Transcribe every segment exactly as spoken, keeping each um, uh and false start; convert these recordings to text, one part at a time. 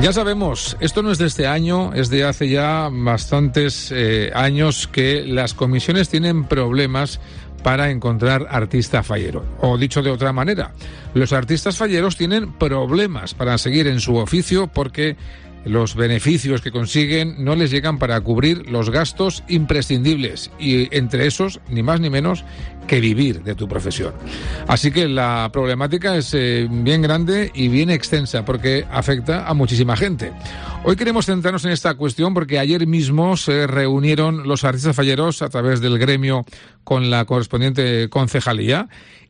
Ya sabemos, esto no es de este año, es de hace ya bastantes eh, años que las comisiones tienen problemas para encontrar artista fallero. O dicho de otra manera, los artistas falleros tienen problemas para seguir en su oficio porque los beneficios que consiguen no les llegan para cubrir los gastos imprescindibles y entre esos, ni más ni menos, que vivir de tu profesión. Así que la problemática es eh, bien grande y bien extensa porque afecta a muchísima gente. Hoy queremos centrarnos en esta cuestión porque ayer mismo se reunieron los artistas falleros a través del gremio con la correspondiente concejalía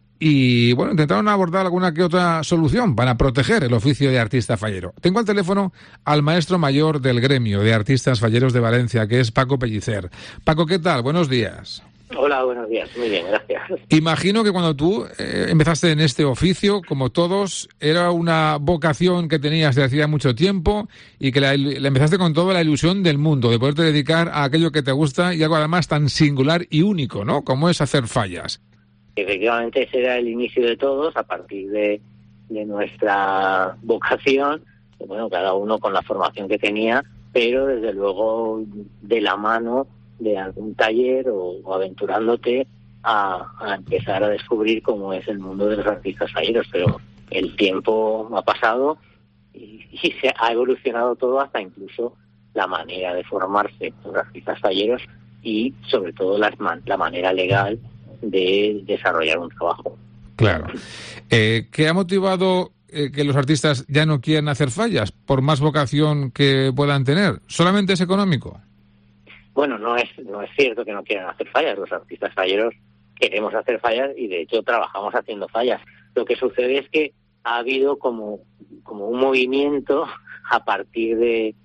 y, bueno, intentaron abordar alguna que otra solución para proteger el oficio de artista fallero. Tengo al teléfono al maestro mayor del gremio de artistas falleros de Valencia, que es Paco Pellicer. Paco, ¿qué tal? Buenos días. Hola, buenos días. Muy bien, gracias. Imagino que cuando tú eh, empezaste en este oficio, como todos, era una vocación que tenías de hacía mucho tiempo y que la, la empezaste con toda la ilusión del mundo, de poderte dedicar a aquello que te gusta y algo además tan singular y único, ¿no? Como es hacer fallas. Efectivamente, ese era el inicio de todos, a partir de, de nuestra vocación, bueno, cada uno con la formación que tenía, pero desde luego de la mano de algún taller o, o aventurándote a, a empezar a descubrir cómo es el mundo de los artistas falleros. Pero el tiempo ha pasado y, y se ha evolucionado todo hasta incluso la manera de formarse los artistas falleros y sobre todo la, la manera legal de desarrollar un trabajo. Claro. Eh, ¿Qué ha motivado eh, que los artistas ya no quieran hacer fallas, por más vocación que puedan tener? ¿Solamente es económico? Bueno, no es no es cierto que no quieran hacer fallas. Los artistas falleros queremos hacer fallas y de hecho trabajamos haciendo fallas. Lo que sucede es que ha habido como, como un movimiento a partir de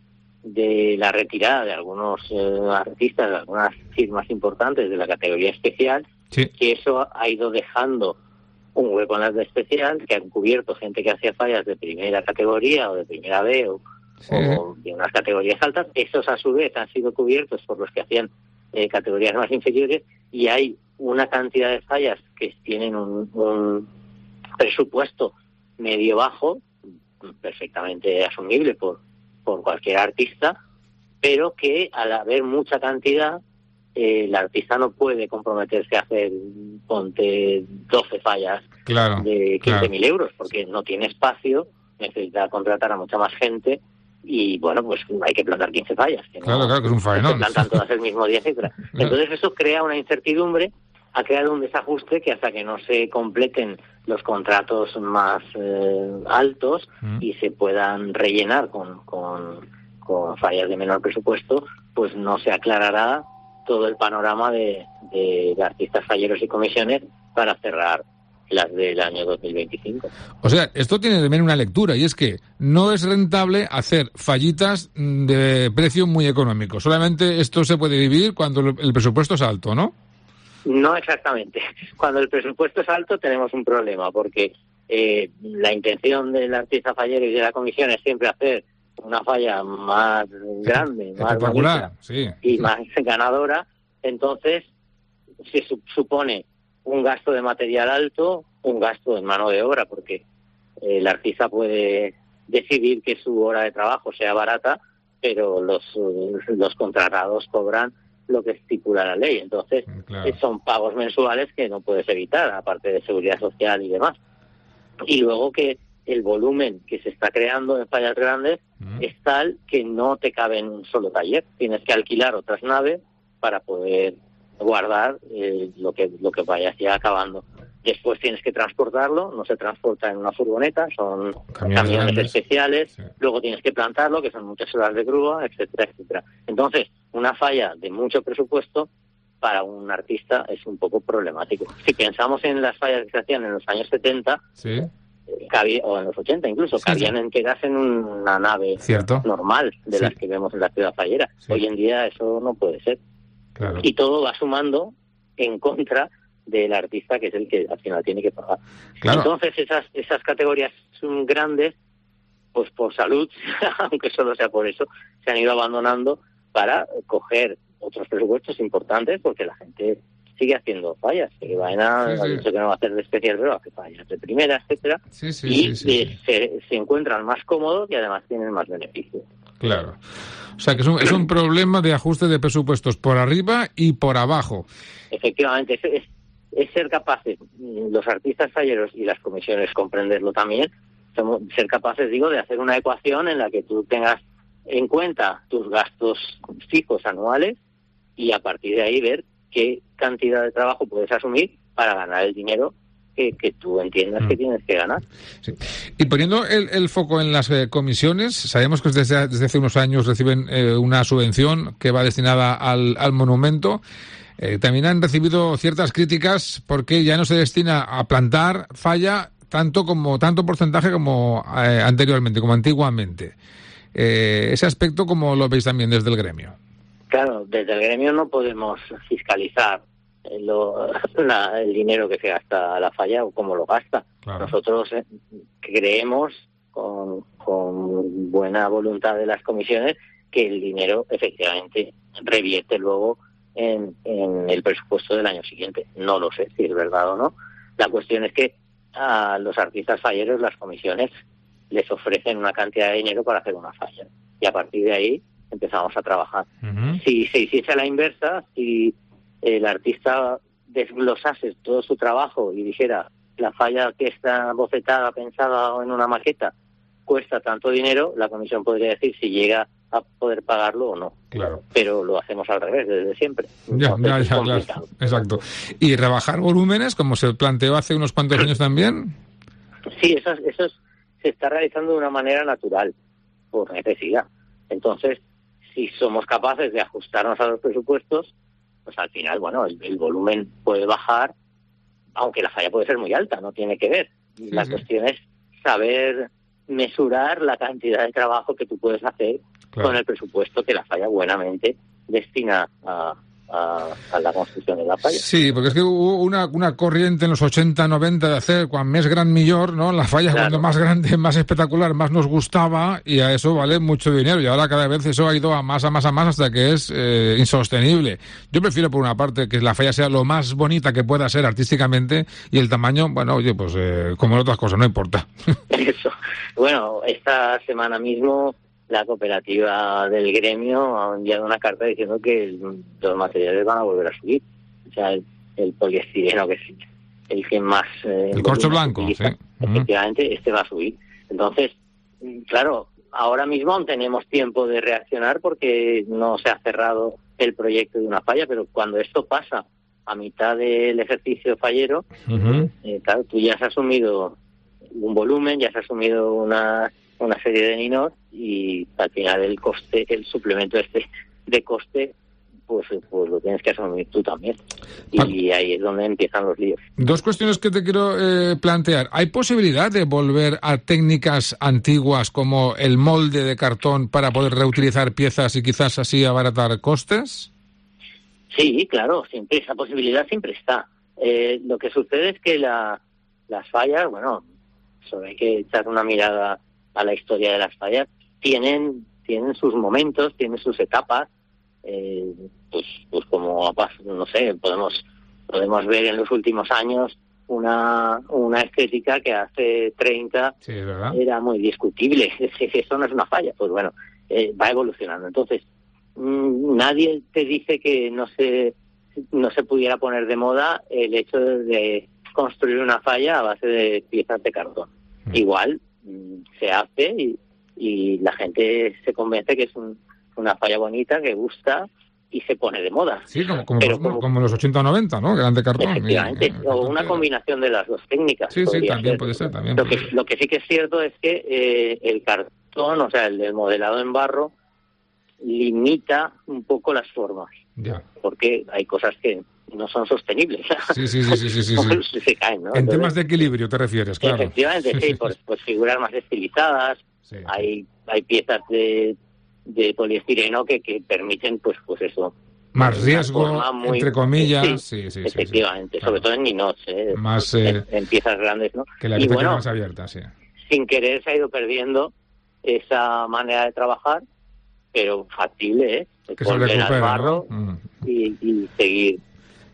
de la retirada de algunos eh, artistas, de algunas firmas importantes de la categoría especial, sí. Que eso ha ido dejando un hueco en las de especial, que han cubierto gente que hacía fallas de primera categoría o de primera B o, sí. o de unas categorías altas. Esos a su vez han sido cubiertos por los que hacían eh, categorías más inferiores y hay una cantidad de fallas que tienen un, un presupuesto medio bajo, perfectamente asumible por por cualquier artista, pero que al haber mucha cantidad, eh, el artista no puede comprometerse a hacer, ponte, doce fallas claro, de quince mil claro. euros, porque no tiene espacio, necesita contratar a mucha más gente y, bueno, pues hay que plantar quince fallas. Que claro, no, claro, que es un faenón. Se plantan todas el mismo día, etcétera. Entonces eso crea una incertidumbre, ha creado un desajuste que hasta que no se completen los contratos más eh, altos mm. y se puedan rellenar con, con, con fallas de menor presupuesto, pues no se aclarará todo el panorama de, de, de artistas falleros y comisiones para cerrar las del año dos mil veinticinco. O sea, esto tiene también una lectura, y es que no es rentable hacer fallitas de precio muy económico. Solamente esto se puede vivir cuando el presupuesto es alto, ¿no? No exactamente. Cuando el presupuesto es alto tenemos un problema, porque eh, la intención del artista fallero y de la comisión es siempre hacer una falla más grande, más bonita sí. y más ganadora. Entonces se su- supone un gasto de material alto, un gasto en mano de obra, porque eh, el artista puede decidir que su hora de trabajo sea barata, pero los, los contratados cobran lo que estipula la ley. Entonces, claro. son pagos mensuales que no puedes evitar, aparte de seguridad social y demás. Y luego que el volumen que se está creando en fallas grandes mm. es tal que no te cabe en un solo taller. Tienes que alquilar otras naves para poder guardar eh, lo que lo que vayas ya acabando. Después tienes que transportarlo, no se transporta en una furgoneta, son camiones, camiones especiales, sí. Luego tienes que plantarlo, que son muchas horas de grúa, etcétera, etcétera. Entonces, una falla de mucho presupuesto para un artista es un poco problemático. Si pensamos en las fallas que se hacían en los años setenta, sí. cabía, o en los ochenta incluso, sí, cabían sí. en quedarse en una nave ¿Cierto? normal de sí. las que vemos en la ciudad fallera. Sí. Hoy en día eso no puede ser. Claro. Y todo va sumando en contra del artista, que es el que al final tiene que pagar. Claro. Entonces esas esas categorías son grandes, pues por salud, aunque solo sea por eso, se han ido abandonando para coger otros presupuestos importantes, porque la gente sigue haciendo fallas. Que Baena sí, sí. ha dicho que no va a hacer de especial, pero hace fallas de primera, etcétera. Sí, sí, y sí, sí, eh, sí. Se, se encuentran más cómodos y además tienen más beneficios. Claro. O sea, que es un, es un problema de ajuste de presupuestos por arriba y por abajo. Efectivamente, es, es, es ser capaces, los artistas falleros y las comisiones comprenderlo también, somos, ser capaces, digo, de hacer una ecuación en la que tú tengas en cuenta tus gastos fijos anuales y a partir de ahí ver qué cantidad de trabajo puedes asumir para ganar el dinero que, que tú entiendas mm. que tienes que ganar. Sí. Y poniendo el, el foco en las eh, comisiones, sabemos que desde, desde hace unos años reciben eh, una subvención que va destinada al, al monumento. Eh, también han recibido ciertas críticas porque ya no se destina a plantar falla tanto como tanto porcentaje como eh, anteriormente, como antiguamente. Eh, ese aspecto, ¿cómo lo veis también desde el gremio? Claro, desde el gremio no podemos fiscalizar lo, la, el dinero que se gasta la falla o cómo lo gasta. Claro. Nosotros eh, creemos, con, con buena voluntad de las comisiones, que el dinero efectivamente revierte luego en, en el presupuesto del año siguiente. No lo sé si es verdad o no. La cuestión es que a los artistas falleros las comisiones les ofrecen una cantidad de dinero para hacer una falla. Y a partir de ahí empezamos a trabajar. Uh-huh. Si se hiciese a la inversa, si el artista desglosase todo su trabajo y dijera la falla que está bocetada, pensada en una maqueta, cuesta tanto dinero, la comisión podría decir si llega a poder pagarlo o no. Claro. Pero lo hacemos al revés desde siempre. Ya, ya, ya, claro. Exacto. ¿Y rebajar volúmenes, como se planteó hace unos cuantos años también? Sí, eso, eso es, se está realizando de una manera natural, por necesidad. Entonces, si somos capaces de ajustarnos a los presupuestos, pues al final, bueno, el, el volumen puede bajar, aunque la falla puede ser muy alta, no tiene que ver. Sí, la sí. cuestión es saber mesurar la cantidad de trabajo que tú puedes hacer claro. con el presupuesto que la falla buenamente destina a, a, a la construcción de la falla. Sí, porque es que hubo una, una corriente en los ochenta, noventa de hacer cuan més gran millor, ¿no? La falla claro. cuando más grande, más espectacular, más nos gustaba y a eso vale mucho dinero y ahora cada vez eso ha ido a más, a más, a más hasta que es eh, insostenible. Yo prefiero por una parte que la falla sea lo más bonita que pueda ser artísticamente y el tamaño, bueno, oye, pues eh, como en otras cosas, no importa. Eso. Bueno, esta semana mismo la cooperativa del gremio ha enviado una carta diciendo que el, los materiales van a volver a subir. O sea, el, el poliestireno, que es el que más... Eh, el corcho blanco, utiliza, sí. Efectivamente, uh-huh. este va a subir. Entonces, claro, ahora mismo aún tenemos tiempo de reaccionar porque no se ha cerrado el proyecto de una falla, pero cuando esto pasa a mitad del ejercicio fallero, uh-huh. eh, claro, tú ya has asumido un volumen, ya has asumido una... una serie de ninos y al final el coste, el suplemento este de coste, pues, pues lo tienes que asumir tú también. Y ahí es donde empiezan los líos. Dos cuestiones que te quiero eh, plantear. ¿Hay posibilidad de volver a técnicas antiguas como el molde de cartón para poder reutilizar piezas y quizás así abaratar costes? Sí, claro, siempre esa posibilidad siempre está. Eh, lo que sucede es que la, las fallas, bueno, solo hay que echar una mirada a la historia de las fallas, tienen tienen sus momentos, tienen sus etapas, eh, pues pues como no sé, podemos podemos ver en los últimos años una una estética que hace treinta sí, ¿verdad? Era muy discutible. Eso no es una falla, pues bueno, eh, va evolucionando. Entonces, mmm, nadie te dice que no se no se pudiera poner de moda el hecho de construir una falla a base de piezas de cartón. Mm. Igual se hace y, y la gente se convence que es un, una falla bonita, que gusta y se pone de moda. Sí, como, como, Pero como, como los ochenta o noventa, ¿no? Que eran de cartón. Efectivamente, y, y, o una combinación de las dos técnicas. Sí, sí, también ser. puede ser. También lo, puede que, ser. lo que sí que es cierto es que eh, el cartón, o sea, el, el modelado en barro, limita un poco las formas. Ya. Porque hay cosas que no son sostenibles. Sí, sí, sí, sí, sí, sí, sí. Se caen, ¿no? En Entonces, temas de equilibrio te refieres, claro. Efectivamente, sí, sí, sí pues, pues figuras más estilizadas, sí, hay sí. hay piezas de, de poliestireno que, que permiten, pues pues eso. Más riesgo, muy, entre comillas, sí, sí, sí, efectivamente, sí, sí. sobre todo en ninots, ¿eh? Más, eh, en, en piezas grandes, ¿no? Que la y bueno, más abierta, sí. Sin querer se ha ido perdiendo esa manera de trabajar, pero factible, ¿eh? Que volver se recupera, al barro ¿no? y, y seguir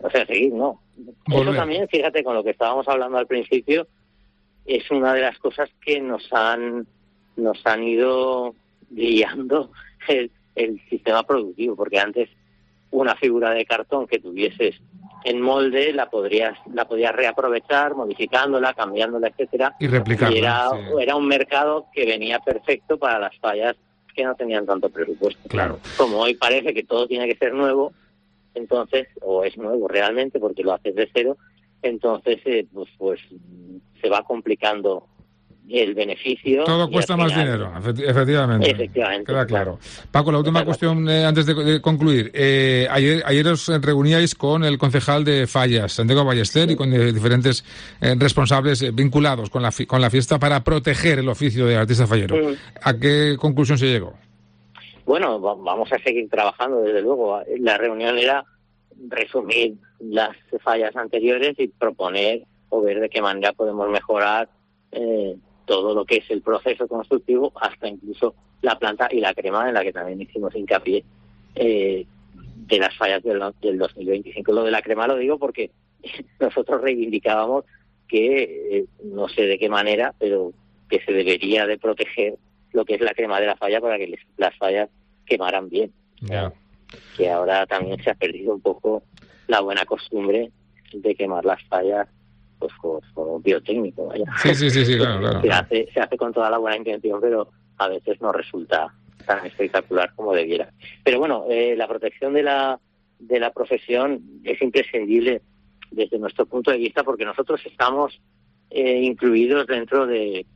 o sea, seguir, no. Volver. Eso también, fíjate, con lo que estábamos hablando al principio, es una de las cosas que nos han nos han ido guiando el, el sistema productivo, porque antes una figura de cartón que tuvieses en molde la podrías la podías reaprovechar, modificándola, cambiándola, etcétera, y replicarla. Y era, sí. era un mercado que venía perfecto para las fallas que no tenían tanto presupuesto. Claro. Como hoy parece que todo tiene que ser nuevo, entonces, o es nuevo realmente porque lo haces de cero, entonces eh, pues, pues se va complicando el beneficio. Todo cuesta más final, dinero, efectivamente. Efectivamente. Queda claro. Paco, la última Claro. cuestión eh, antes de, de concluir. Eh, ayer, ayer os reuníais con el concejal de Fallas, Santiago Ballester, sí. y con eh, diferentes eh, responsables eh, vinculados con la, fi- con la fiesta para proteger el oficio de artista fallero. Mm. ¿A qué conclusión se llegó? Bueno, vamos a seguir trabajando, desde luego. La reunión era resumir las fallas anteriores y proponer o ver de qué manera podemos mejorar eh, todo lo que es el proceso constructivo, hasta incluso la planta y la crema, en la que también hicimos hincapié eh, de las fallas del, del dos mil veinticinco. Lo de la crema lo digo porque nosotros reivindicábamos que, eh, no sé de qué manera, pero que se debería de proteger lo que es la crema de la falla para que les, las fallas quemaran bien. Yeah. Que ahora también se ha perdido un poco la buena costumbre de quemar las fallas pues con, con un biotécnico, vaya. Sí, sí, sí, sí, claro, claro. Se hace, se hace con toda la buena intención, pero a veces no resulta tan espectacular como debiera. Pero bueno, eh, la protección de la de la profesión es imprescindible desde nuestro punto de vista, porque nosotros estamos eh, incluidos dentro de,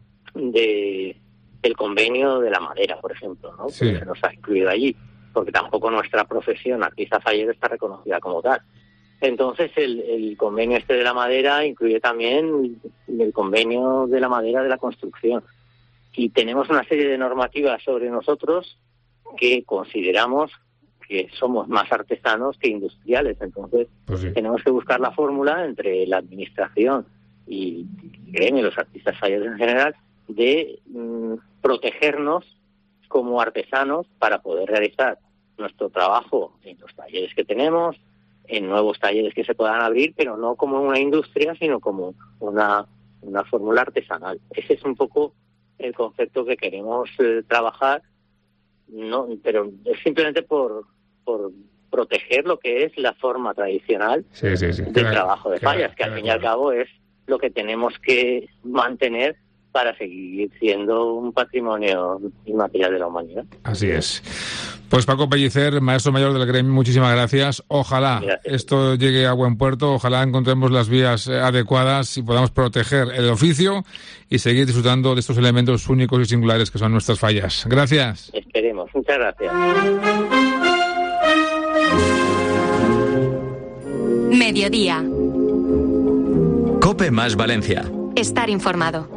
de el convenio de la madera, por ejemplo, ¿no? Sí. Que se nos ha incluido allí, porque tampoco nuestra profesión artista fallero está reconocida como tal. Entonces, el, el convenio este de la madera incluye también el convenio de la madera de la construcción. Y tenemos una serie de normativas sobre nosotros que consideramos que somos más artesanos que industriales. Entonces, pues sí. tenemos que buscar la fórmula entre la administración y el gremio, los artistas falleros en general, de mmm, protegernos como artesanos para poder realizar nuestro trabajo en los talleres que tenemos, en nuevos talleres que se puedan abrir, pero no como una industria, sino como una, una fórmula artesanal. Ese es un poco el concepto que queremos eh, trabajar, no, pero es simplemente por, por proteger lo que es la forma tradicional sí, sí, sí. del queda, trabajo de queda, fallas, que queda, al fin y queda. al cabo es lo que tenemos que mantener para seguir siendo un patrimonio inmaterial de la humanidad. Así es. Pues Paco Pellicer, maestro mayor del gremio, muchísimas gracias. Ojalá gracias. esto llegue a buen puerto, ojalá encontremos las vías adecuadas y podamos proteger el oficio y seguir disfrutando de estos elementos únicos y singulares que son nuestras fallas. Gracias. Esperemos. Muchas gracias. Mediodía. COPE más Valencia. Estar informado.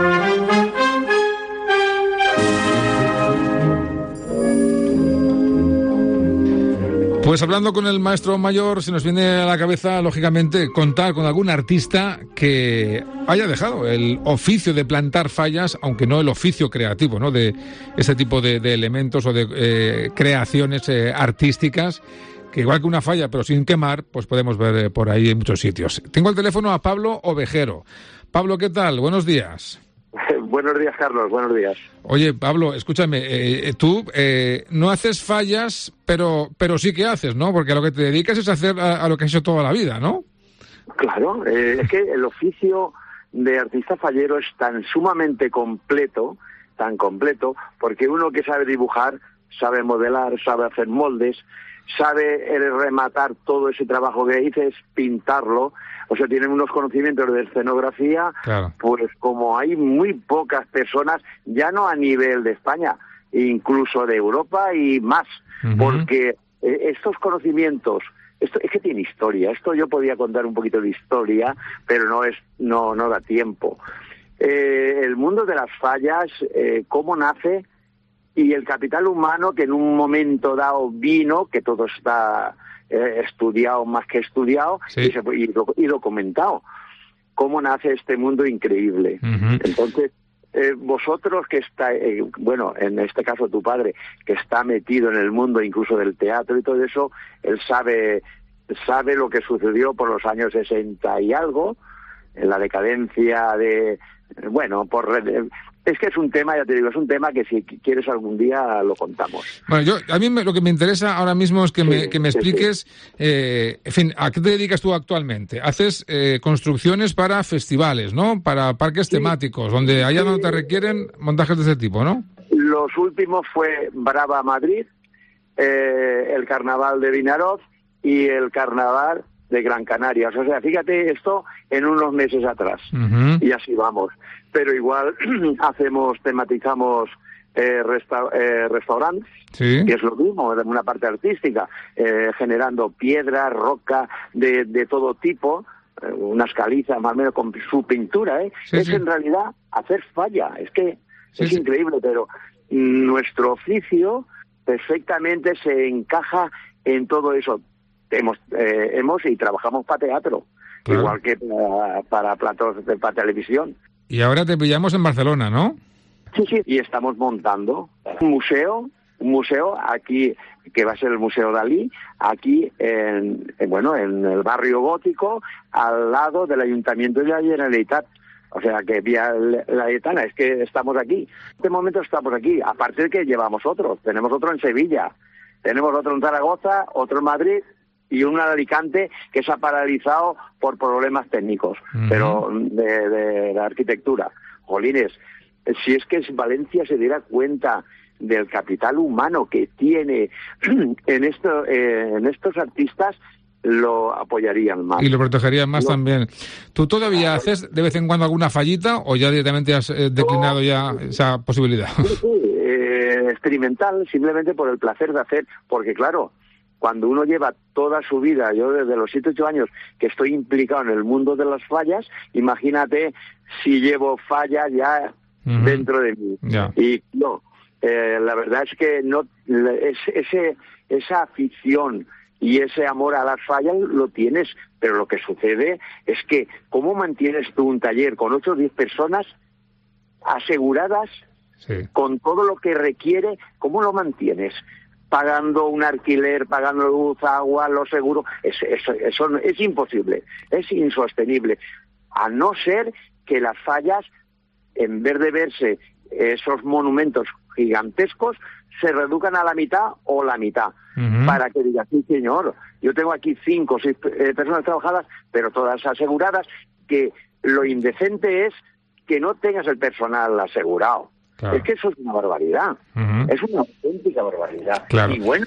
Pues hablando con el maestro mayor, se nos viene a la cabeza, lógicamente, contar con algún artista que haya dejado el oficio de plantar fallas, aunque no el oficio creativo, ¿no? De ese tipo de, de elementos o de eh, creaciones eh, artísticas, que igual que una falla, pero sin quemar, pues podemos ver eh, por ahí en muchos sitios. Tengo al teléfono a Pablo Ovejero. Pablo, ¿qué tal? Buenos días. Buenos días, Carlos, buenos días. Oye, Pablo, escúchame, eh, tú eh, no haces fallas, pero pero sí que haces, ¿no? Porque a lo que te dedicas es hacer a, a lo que has hecho toda la vida, ¿no? Claro, eh, es que el oficio de artista fallero es tan sumamente completo, tan completo, porque uno que sabe dibujar, sabe modelar, sabe hacer moldes, sabe rematar todo ese trabajo que dices, pintarlo, o sea, tienen unos conocimientos de escenografía, claro. Pues como hay muy pocas personas, ya no a nivel de España, incluso de Europa y más, uh-huh. Porque eh, estos conocimientos, esto es que tiene historia, esto yo podía contar un poquito de historia, pero no es, no, no da tiempo. Eh, el mundo de las fallas, eh, cómo nace, y el capital humano que en un momento dado vino, que todo está eh, estudiado más que estudiado, sí. y, se, y, lo, y documentado. Cómo nace este mundo increíble. Uh-huh. Entonces, eh, vosotros que está, eh, bueno, en este caso tu padre, que está metido en el mundo incluso del teatro y todo eso, él sabe sabe lo que sucedió por los años sesenta y algo, en la decadencia de, bueno, por es que es un tema, ya te digo, es un tema que si quieres algún día lo contamos. Bueno, yo a mí me, lo que me interesa ahora mismo es que, sí, me, que me expliques, sí, sí. Eh, en fin, ¿a qué te dedicas tú actualmente? Haces eh, construcciones para festivales, ¿no? Para parques sí. temáticos, donde allá no te requieren montajes de ese tipo, ¿no? Los últimos fue Brava Madrid, eh, el Carnaval de Vinaroz y el Carnaval de Gran Canaria. O sea, fíjate esto en unos meses atrás. Uh-huh. Y así vamos. Pero igual hacemos, tematizamos eh, resta- eh, restaurantes, sí. que es lo mismo, una parte artística, eh, generando piedra, roca, de, de todo tipo, eh, unas calizas más o menos con su pintura, ¿eh? Sí, es sí. en realidad hacer falla. Es que sí, es sí. increíble, pero nuestro oficio perfectamente se encaja en todo eso. Hemos, eh, hemos y trabajamos para teatro, claro. igual que para, para platos de para televisión. Y ahora te pillamos en Barcelona, ¿no? Sí, sí, y estamos montando un museo, un museo aquí, que va a ser el Museo Dalí, aquí en, en bueno, en el barrio gótico, al lado del Ayuntamiento de la Generalitat. O sea, que vía la Etana, es que estamos aquí. En este momento estamos aquí, aparte de que llevamos otros. Tenemos otro en Sevilla, tenemos otro en Zaragoza, otro en Madrid, y uno en Alicante que se ha paralizado por problemas técnicos, uh-huh. pero de, de la arquitectura. Jolines, si es que Valencia se diera cuenta del capital humano que tiene en esto, eh, en estos artistas, lo apoyarían más. Y lo protegerían más no. también. ¿Tú todavía haces de vez en cuando alguna fallita o ya directamente has eh, declinado no. ya esa posibilidad? Sí, sí, eh, experimental, simplemente por el placer de hacer, porque claro, cuando uno lleva toda su vida, yo desde los siete, ocho años que estoy implicado en el mundo de las fallas, imagínate si llevo fallas ya uh-huh. dentro de mí. Yeah. Y no, eh, la verdad es que no es, ese esa afición y ese amor a las fallas lo tienes, pero lo que sucede es que ¿cómo mantienes tú un taller con ocho o diez personas aseguradas sí. con todo lo que requiere? ¿Cómo lo mantienes? Pagando un alquiler, pagando luz, agua, los seguros, eso, eso, eso es imposible, es insostenible, a no ser que las fallas, en vez de verse esos monumentos gigantescos, se reduzcan a la mitad o la mitad, uh-huh. para que diga, sí señor, yo tengo aquí cinco o seis eh, personas trabajadas, pero todas aseguradas, que lo indecente es que no tengas el personal asegurado. Claro. Es que eso es una barbaridad, uh-huh. es una auténtica barbaridad. Claro. Y bueno,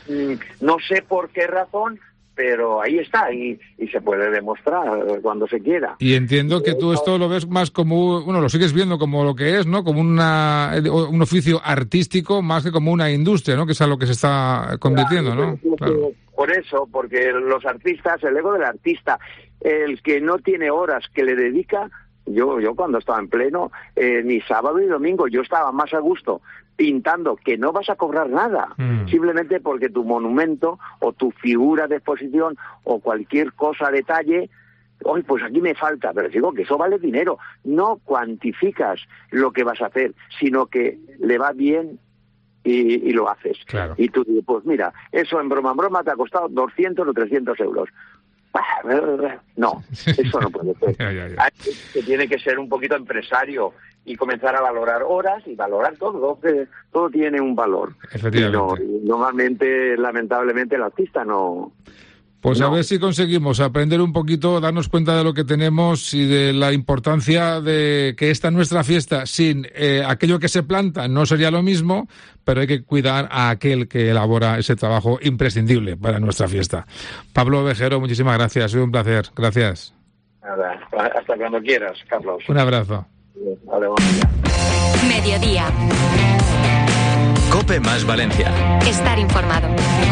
no sé por qué razón, pero ahí está, y, y se puede demostrar cuando se quiera. Y entiendo que tú esto lo ves más como, bueno, lo sigues viendo como lo que es, ¿no? Como una un oficio artístico más que como una industria, ¿no? Que es a lo que se está convirtiendo, claro, ¿no? Claro. Por eso, porque los artistas, el ego del artista, el que no tiene horas que le dedica. Yo yo cuando estaba en pleno, eh, ni sábado ni domingo, yo estaba más a gusto pintando, que no vas a cobrar nada, mm. simplemente porque tu monumento o tu figura de exposición o cualquier cosa, detalle, oye, pues aquí me falta, pero digo que eso vale dinero. No cuantificas lo que vas a hacer, sino que le va bien y, y lo haces. Claro. Y tú dices, pues mira, eso en broma en broma te ha costado doscientos o trescientos euros. No, eso no puede ser. ya, ya, ya. Que tiene que ser un poquito empresario y comenzar a valorar horas y valorar todo, que todo tiene un valor. Efectivamente. Y no, y normalmente, lamentablemente, el artista no... Pues no. A ver si conseguimos aprender un poquito, darnos cuenta de lo que tenemos y de la importancia de que esta nuestra fiesta, sin eh, aquello que se planta, no sería lo mismo, pero hay que cuidar a aquel que elabora ese trabajo imprescindible para nuestra fiesta. Pablo Ovejero, muchísimas gracias, ha sido un placer. Gracias. Nada, hasta cuando quieras, Carlos. Un abrazo. Vale, buen día. Mediodía. COPE más Valencia. Estar informado.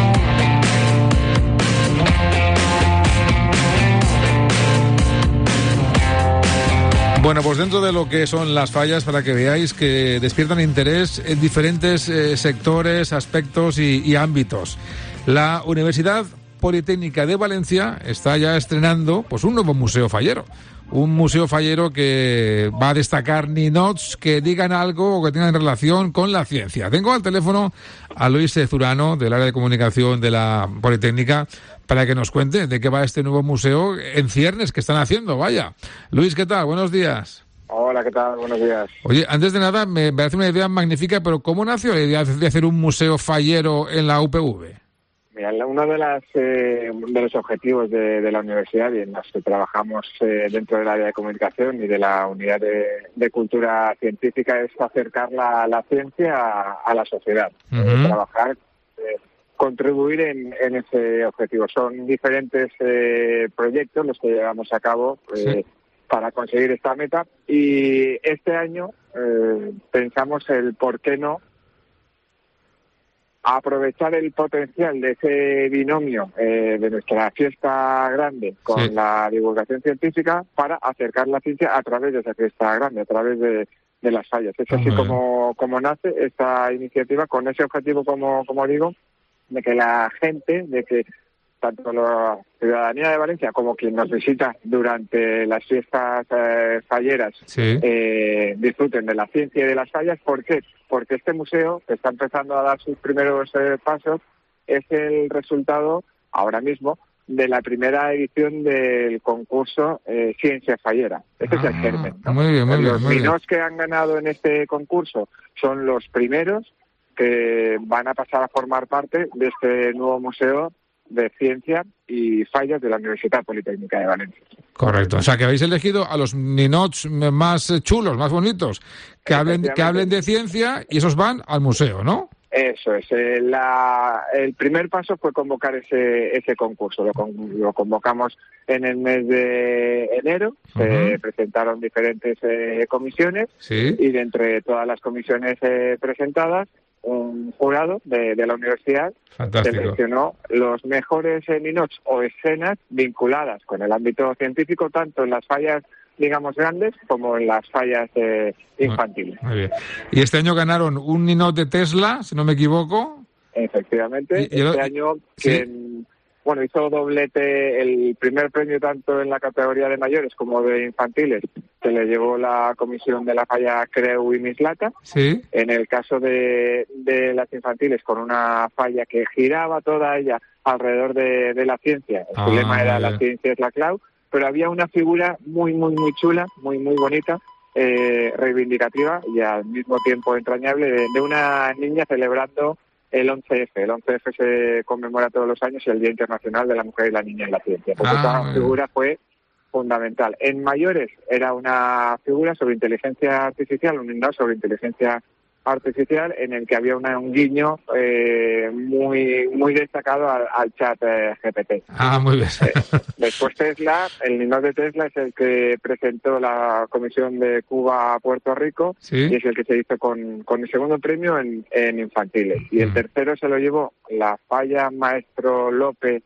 Bueno, pues dentro de lo que son las fallas, para que veáis que despiertan interés en diferentes eh, sectores, aspectos y, y ámbitos. La Universidad Politécnica de Valencia está ya estrenando pues un nuevo museo fallero. Un museo fallero que va a destacar ninots que digan algo o que tengan relación con la ciencia. Tengo al teléfono a Luis Zurano, del área de comunicación de la Politécnica, para que nos cuente de qué va este nuevo museo en ciernes que están haciendo. Vaya. Luis, ¿qué tal? Buenos días. Hola, ¿qué tal? Buenos días. Oye, antes de nada, me parece una idea magnífica, pero ¿cómo nació la idea de hacer un museo fallero en la U P V? Mira, uno de, las, eh, de los objetivos de, de la universidad y en los que trabajamos eh, dentro del área de comunicación y de la unidad de, de cultura científica es acercar la, la ciencia a, a la sociedad, uh-huh. eh, trabajar, eh, contribuir en, en ese objetivo. Son diferentes eh, proyectos los que llevamos a cabo eh, sí. para conseguir esta meta y este año eh, pensamos el por qué no aprovechar el potencial de ese binomio eh, de nuestra fiesta grande con sí. la divulgación científica para acercar la ciencia a través de esa fiesta grande, a través de, de las fallas. Es así uh-huh. como, como nace esta iniciativa con ese objetivo, como, como digo, de que la gente, de que tanto la ciudadanía de Valencia como quien nos visita durante las fiestas eh, falleras sí. eh, disfruten de la ciencia y de las fallas. ¿Por qué? Porque este museo, que está empezando a dar sus primeros eh, pasos, es el resultado, ahora mismo, de la primera edición del concurso eh, Ciencia Fallera. Este ah, es el germen, ¿no? Muy bien, muy bien, Los muy vinos bien. que han ganado en este concurso son los primeros que van a pasar a formar parte de este nuevo museo de Ciencia y Fallas de la Universidad Politécnica de Valencia. Correcto. O sea, que habéis elegido a los ninots más chulos, más bonitos, que hablen, que hablen de ciencia y esos van al museo, ¿no? Eso es. Eh, la, el primer paso fue convocar ese ese concurso. Lo, con, lo convocamos en el mes de enero. Uh-huh. Se presentaron diferentes eh, comisiones ¿Sí? y de entre todas las comisiones eh, presentadas, un jurado de, de la universidad Fantástico. seleccionó los mejores eh, ninots o escenas vinculadas con el ámbito científico, tanto en las fallas, digamos, grandes como en las fallas eh, infantiles. Muy bien. Y este año ganaron un ninot de Tesla, si no me equivoco. Efectivamente. Y, y este el... año ¿Sí? quien, bueno, hizo doblete el primer premio tanto en la categoría de mayores como de infantiles, que le llevó la comisión de la falla Creu y Mislata. Sí. En el caso de, de las infantiles, con una falla que giraba toda ella alrededor de, de la ciencia. El ah, lema era la ciencia es la clau, pero había una figura muy, muy, muy chula, muy, muy bonita, eh, reivindicativa y al mismo tiempo entrañable de, de una niña celebrando el once efe. El once efe se conmemora todos los años el Día Internacional de la Mujer y la Niña en la Ciencia. Pues ah, esta figura fue fundamental. En mayores era una figura sobre inteligencia artificial, un himno sobre inteligencia artificial en el que había una, un guiño eh, muy muy destacado al, al chat eh, G P T. Ah, muy bien. Eh, después Tesla, el himno de Tesla es el que presentó la Comisión de Cuba a Puerto Rico ¿Sí? y es el que se hizo con, con el segundo premio en, en infantiles. Y el mm. tercero se lo llevó la falla Maestro López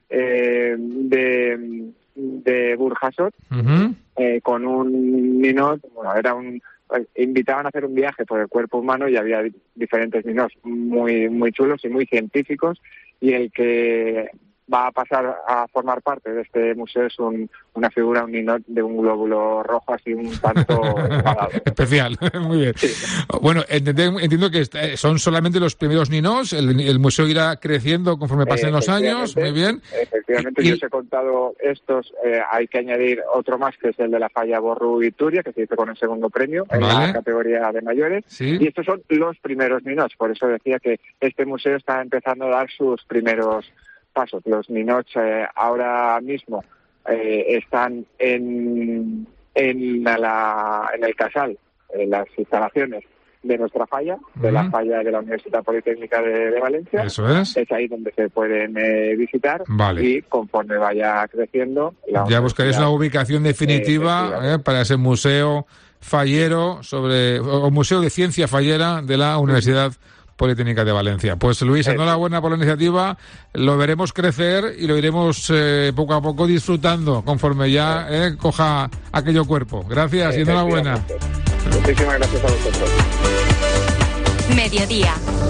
eh, de... de Burjasot, uh-huh. eh, con un ninot, bueno, era un invitaban a hacer un viaje por el cuerpo humano y había diferentes ninots muy muy chulos y muy científicos, y el que va a pasar a formar parte de este museo es un, una figura, un ninot de un glóbulo rojo así un tanto especial. Muy bien. Sí. Bueno, entiendo, entiendo que son solamente los primeros ninots, el, el museo irá creciendo conforme pasen los años. Muy bien. Efectivamente, y, yo os he contado estos, eh, hay que añadir otro más, que es el de la falla Borru y Turia, que se hizo con el segundo premio en vale. la categoría de mayores. ¿Sí? Y estos son los primeros ninots, por eso decía que este museo está empezando a dar sus primeros pasos. Los ninots eh, ahora mismo eh, están en en, la, en el Casal, en las instalaciones de nuestra falla, de uh-huh. la falla de la Universidad Politécnica de, de Valencia. Eso es. Es ahí donde se pueden eh, visitar vale. y conforme vaya creciendo... La ya buscaréis una ubicación definitiva eh, eh, para ese museo fallero, sobre o museo de ciencia fallera de la Universidad Politécnica de Valencia. Pues Luis, enhorabuena por la iniciativa, lo veremos crecer y lo iremos eh, poco a poco disfrutando conforme ya eh, coja aquello cuerpo. Gracias y enhorabuena. Muchísimas gracias a vosotros. Mediodía.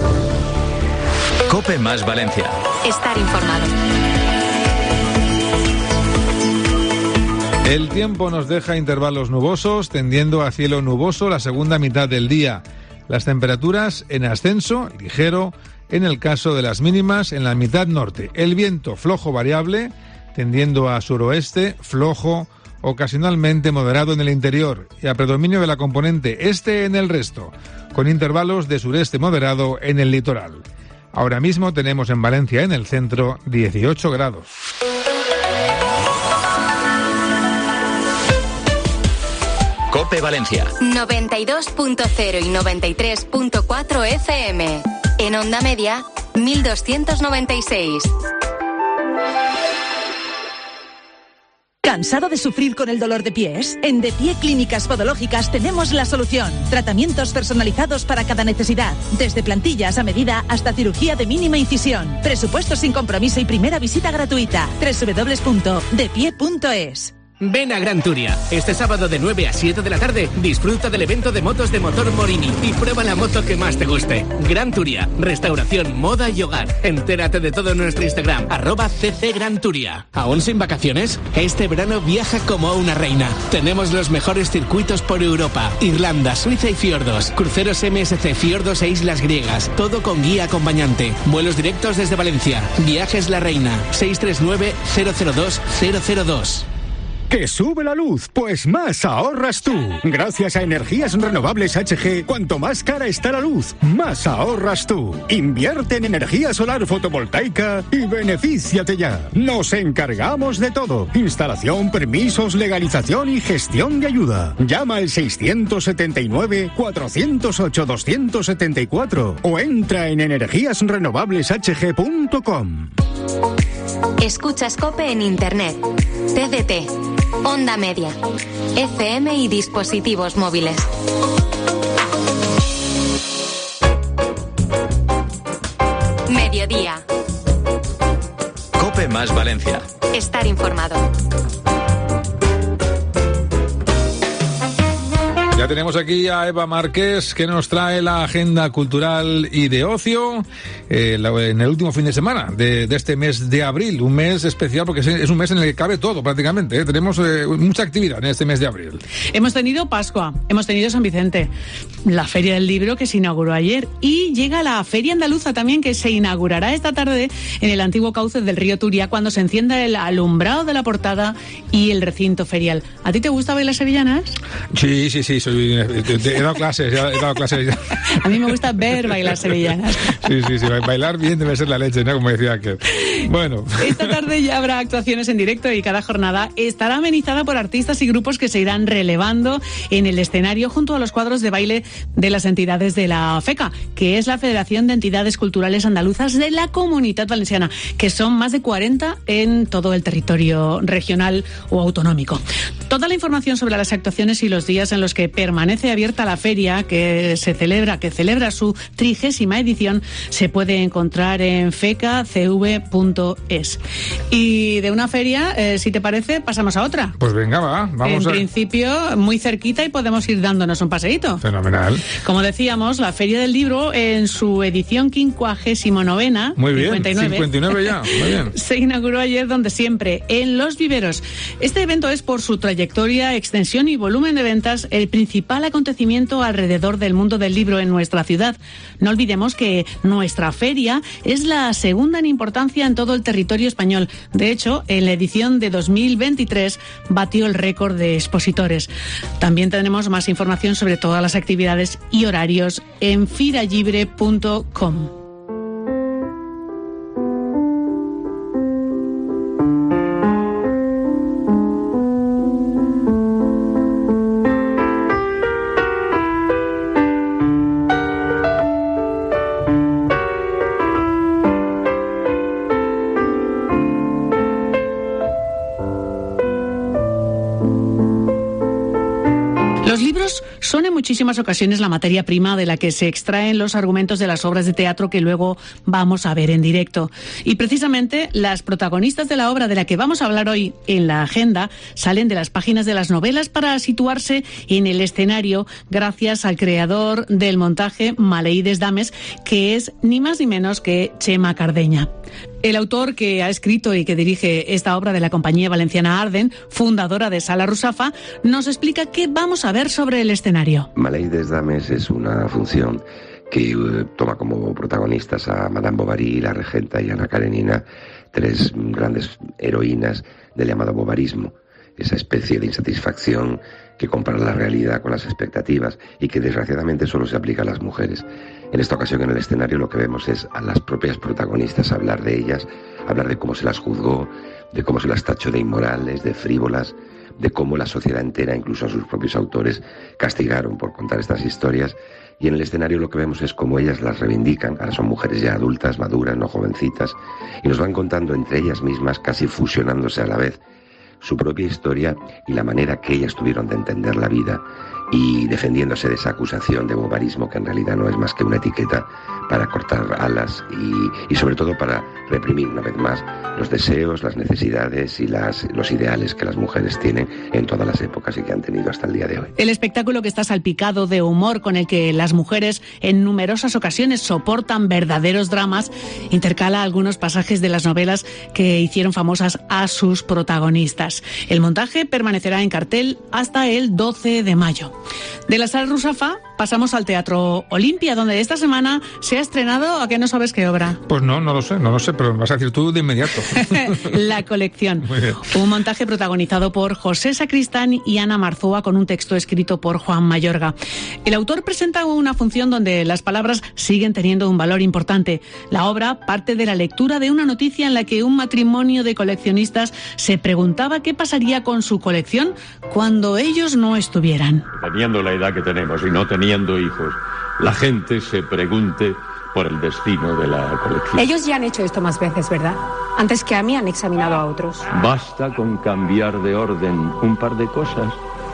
COPE más Valencia. Estar informado. El tiempo nos deja intervalos nubosos, tendiendo a cielo nuboso la segunda mitad del día. Las temperaturas en ascenso, ligero, en el caso de las mínimas en la mitad norte. El viento flojo variable, tendiendo a suroeste, flojo ocasionalmente moderado en el interior y a predominio de la componente este en el resto, con intervalos de sureste moderado en el litoral. Ahora mismo tenemos en Valencia, en el centro, dieciocho grados. COPE Valencia. noventa y dos punto cero y noventa y tres punto cuatro F M. En onda media, mil doscientos noventa y seis. ¿Cansado de sufrir con el dolor de pies? En De Pie Clínicas Podológicas tenemos la solución. Tratamientos personalizados para cada necesidad. Desde plantillas a medida hasta cirugía de mínima incisión. Presupuesto sin compromiso y primera visita gratuita. doble u doble u doble u punto de pie punto es. Ven a Gran Turia. Este sábado de nueve a siete de la tarde disfruta del evento de motos de motor Morini y prueba la moto que más te guste. Gran Turia, restauración, moda y hogar. Entérate de todo en nuestro Instagram, arroba ccgranturia. ¿Aún sin vacaciones? Este verano viaja como una reina. Tenemos los mejores circuitos por Europa, Irlanda, Suiza y fiordos. Cruceros M S C, fiordos e islas griegas. Todo con guía acompañante. Vuelos directos desde Valencia. Viajes La Reina. seis tres nueve, cero cero dos, cero cero dos. ¿Que sube la luz? Pues más ahorras tú. Gracias a Energías Renovables H G, cuanto más cara está la luz, más ahorras tú. Invierte en energía solar fotovoltaica y benefíciate ya. Nos encargamos de todo. Instalación, permisos, legalización y gestión de ayuda. Llama al seiscientos setenta y nueve, cuatrocientos ocho, doscientos setenta y cuatro o entra en energías renovables h g punto com. Escuchas COPE en Internet, T D T, Onda Media, F M y dispositivos móviles. Mediodía. COPE más Valencia. Estar informado. Ya tenemos aquí a Eva Márquez, que nos trae la agenda cultural y de ocio eh, en el último fin de semana de, de este mes de abril. Un mes especial porque es un mes en el que cabe todo prácticamente. ¿eh? Tenemos eh, mucha actividad en este mes de abril. Hemos tenido Pascua, hemos tenido San Vicente, la Feria del Libro que se inauguró ayer y llega la Feria Andaluza también, que se inaugurará esta tarde en el antiguo cauce del río Turia cuando se encienda el alumbrado de la portada y el recinto ferial. ¿A ti te gusta bailar sevillanas? Sí, sí, sí. Soy, he dado clases, he dado clases. A mí me gusta ver bailar sevillanas. Sí, sí, sí, bailar bien debe ser la leche, ¿no? Como decía aquel. Bueno. Esta tarde ya habrá actuaciones en directo y cada jornada estará amenizada por artistas y grupos que se irán relevando en el escenario junto a los cuadros de baile de las entidades de la FECA, que es la Federación de Entidades Culturales Andaluzas de la Comunitat Valenciana, que son más de cuarenta en todo el territorio regional o autonómico. Toda la información sobre las actuaciones y los días en los que permanece abierta la feria que se celebra, que celebra su trigésima edición, se puede encontrar en feca c v punto es. Y de una feria, eh, si te parece, pasamos a otra. Pues venga, va, vamos en a... principio, muy cerquita y podemos ir dándonos un paseíto. Fenomenal. Como decíamos, la Feria del Libro en su edición quincuagésimo novena, muy bien, cincuenta y nueve, cincuenta y nueve ya, muy bien. Se inauguró ayer donde siempre, en Los Viveros. Este evento es, por su trayectoria, extensión y volumen de ventas, el principal acontecimiento alrededor del mundo del libro en nuestra ciudad. No olvidemos que nuestra feria es la segunda en importancia en todo el territorio español. De hecho, en la edición de dos mil veintitrés batió el récord de expositores. También tenemos más información sobre todas las actividades y horarios en firallibre punto com. Son en muchísimas ocasiones la materia prima de la que se extraen los argumentos de las obras de teatro que luego vamos a ver en directo. Y precisamente las protagonistas de la obra de la que vamos a hablar hoy en la agenda salen de las páginas de las novelas para situarse en el escenario gracias al creador del montaje, Maleïdes Dames, que es ni más ni menos que Chema Cardeña. El autor que ha escrito y que dirige esta obra de la compañía valenciana Arden, fundadora de Sala Rusafa, nos explica qué vamos a ver sobre el escenario. Maleïdes Dames es una función que uh, toma como protagonistas a Madame Bovary, la regenta, y Ana Karenina, tres grandes heroínas del llamado bovarismo, esa especie de insatisfacción que compara la realidad con las expectativas y que desgraciadamente solo se aplica a las mujeres. En esta ocasión en el escenario lo que vemos es a las propias protagonistas hablar de ellas, hablar de cómo se las juzgó, de cómo se las tachó de inmorales, de frívolas, de cómo la sociedad entera, incluso a sus propios autores, castigaron por contar estas historias. Y en el escenario lo que vemos es cómo ellas las reivindican. Ahora son mujeres ya adultas, maduras, no jovencitas, y nos van contando entre ellas mismas, casi fusionándose a la vez, su propia historia y la manera que ellas tuvieron de entender la vida, y defendiéndose de esa acusación de bovarismo, que en realidad no es más que una etiqueta para cortar alas y, y sobre todo para reprimir una vez más los deseos, las necesidades y las, los ideales que las mujeres tienen en todas las épocas y que han tenido hasta el día de hoy. El espectáculo, que está salpicado de humor, con el que las mujeres en numerosas ocasiones soportan verdaderos dramas, intercala algunos pasajes de las novelas que hicieron famosas a sus protagonistas. El montaje permanecerá en cartel hasta el doce de mayo. De la Sala Rusafa pasamos al Teatro Olimpia, donde esta semana se ha estrenado, ¿a qué no sabes qué obra? Pues no, no lo sé, no lo sé, pero me vas a decir tú de inmediato. La colección. Un montaje protagonizado por José Sacristán y Ana Marzoa, con un texto escrito por Juan Mayorga. El autor presenta una función donde las palabras siguen teniendo un valor importante. La obra parte de la lectura de una noticia en la que un matrimonio de coleccionistas se preguntaba qué pasaría con su colección cuando ellos no estuvieran. Teniendo la edad que tenemos y no teniendo hijos, la gente se pregunte por el destino de la colección. Ellos ya han hecho esto más veces, ¿verdad? Antes que a mí han examinado a otros. Basta con cambiar de orden un par de cosas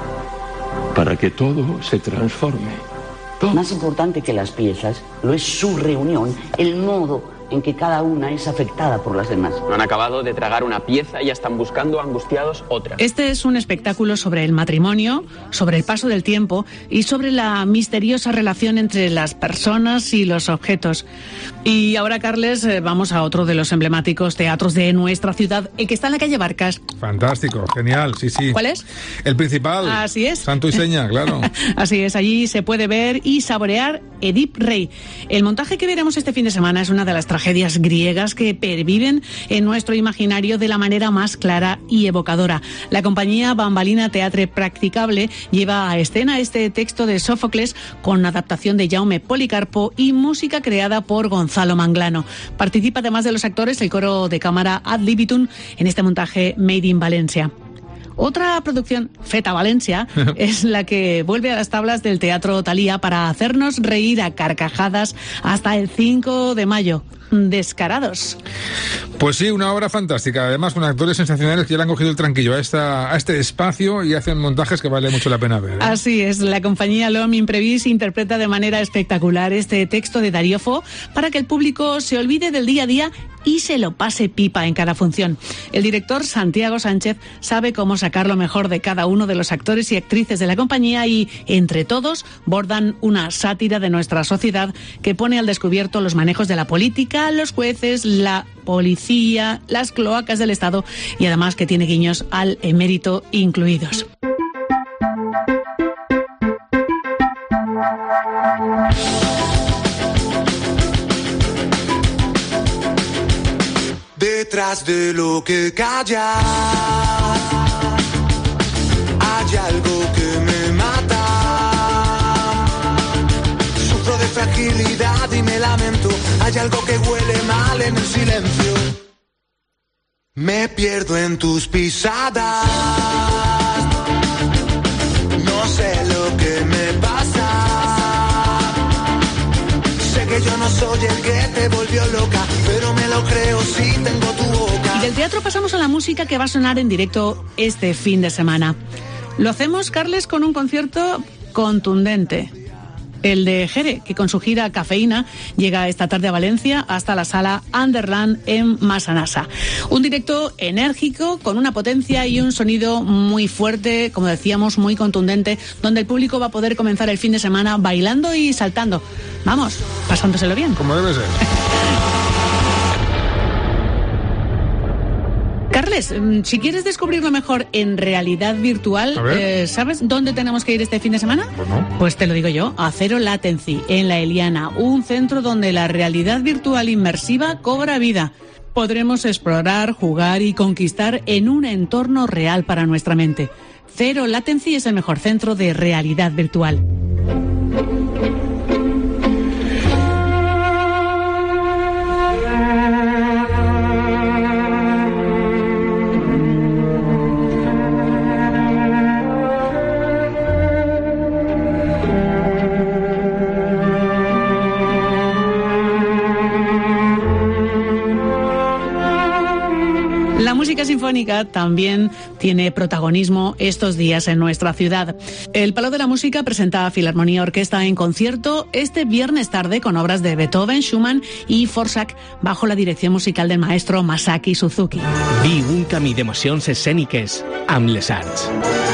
para que todo se transforme. Todo. Más importante que las piezas lo es su reunión, el modo en que cada una es afectada por las demás. No han acabado de tragar una pieza y ya están buscando angustiados otra. Este es un espectáculo sobre el matrimonio, sobre el paso del tiempo y sobre la misteriosa relación entre las personas y los objetos. Y ahora, Carles, vamos a otro de los emblemáticos teatros de nuestra ciudad, el que está en la calle Barcas. Fantástico, genial, sí, sí. ¿Cuál es? El Principal. Así es. Santo y seña, claro. Así es, allí se puede ver y saborear Edip Rey. El montaje que veremos este fin de semana es una de las tragedias griegas que perviven en nuestro imaginario de la manera más clara y evocadora. La compañía Bambalina Teatre Practicable lleva a escena este texto de Sófocles con adaptación de Jaume Policarpo y música creada por Gonzalo Manglano. Participa, además de los actores, el coro de cámara Ad Libitum en este montaje Made in Valencia. Otra producción, Feta Valencia, es la que vuelve a las tablas del Teatro Thalía para hacernos reír a carcajadas hasta el cinco de mayo. Descarados. Pues sí, una obra fantástica, además con actores sensacionales que ya le han cogido el tranquillo a, esta, a este espacio y hacen montajes que vale mucho la pena ver, ¿eh? Así es, la compañía L'Homme Imprevis interpreta de manera espectacular este texto de Darío Fo para que el público se olvide del día a día y se lo pase pipa en cada función. El director Santiago Sánchez sabe cómo sacar lo mejor de cada uno de los actores y actrices de la compañía y, entre todos, bordan una sátira de nuestra sociedad que pone al descubierto los manejos de la política, los jueces, la policía, las cloacas del Estado y además que tiene guiños al emérito incluidos. Detrás de lo que callas hay algo que me mata. Sufro de fragilidad y me lamento. Hay algo que huele mal en el silencio. Me pierdo en tus pisadas. No sé lo que me pasa. Sé que yo no soy el que te volvió loca, pero me lo creo si tengo tu boca. Y del teatro pasamos a la música que va a sonar en directo este fin de semana. Lo hacemos, Carles, con un concierto contundente. El de Jere, que con su gira Cafeína llega esta tarde a Valencia hasta la sala Underland en Massanassa. Un directo enérgico, con una potencia y un sonido muy fuerte, como decíamos, muy contundente, donde el público va a poder comenzar el fin de semana bailando y saltando. Vamos, pasándoselo bien. Como debe ser. Carles Carles, si quieres descubrirlo mejor en realidad virtual, eh, ¿sabes dónde tenemos que ir este fin de semana? Pues no. Pues te lo digo yo, a Zero Latency, en La Eliana, un centro donde la realidad virtual inmersiva cobra vida. Podremos explorar, jugar y conquistar en un entorno real para nuestra mente. Zero Latency es el mejor centro de realidad virtual. La música sinfónica también tiene protagonismo estos días en nuestra ciudad. El Palau de la Música presenta a Filarmonía Orquesta en concierto este viernes tarde con obras de Beethoven, Schumann y Dvořák bajo la dirección musical del maestro Masaki Suzuki. Vi un camí d'emocions escèniques amb les arts.